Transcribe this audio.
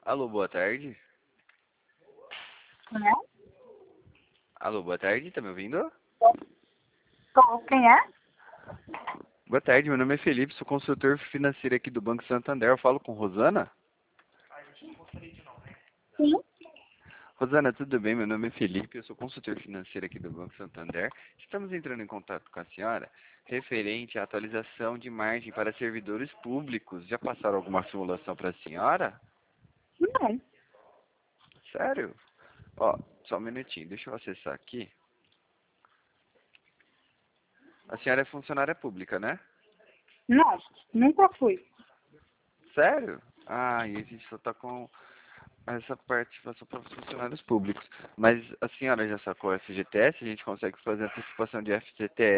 Alô, boa tarde. Né? Alô, boa tarde, tá me ouvindo? Quem é? Boa tarde, meu nome é Felipe, sou consultor financeiro aqui do Banco Santander. Eu falo com Rosana? Sim. Rosana, tudo bem? Meu nome é Felipe, eu sou consultor financeiro aqui do Banco Santander. Estamos entrando em contato com a senhora referente à atualização de margem para servidores públicos. Já passaram alguma simulação para a senhora? Não. Sério? Ó, só um minutinho, deixa eu acessar aqui. A senhora é funcionária pública, né? Não, nunca fui. Sério? Ah, e a gente só tá com essa participação para os funcionários públicos. Mas a senhora já sacou FGTS? A gente consegue fazer antecipação de FGTS